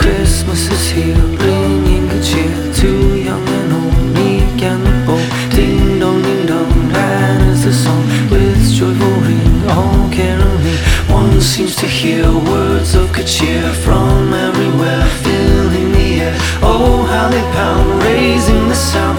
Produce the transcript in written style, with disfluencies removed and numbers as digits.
Christmas is here, bringing good cheer to young and old, meek and the bold. Ding dong, that is the song with joyful ring, all caroling. One seems to hear words of good cheer from everywhere, filling the air. Oh, how they pound, raising the sound.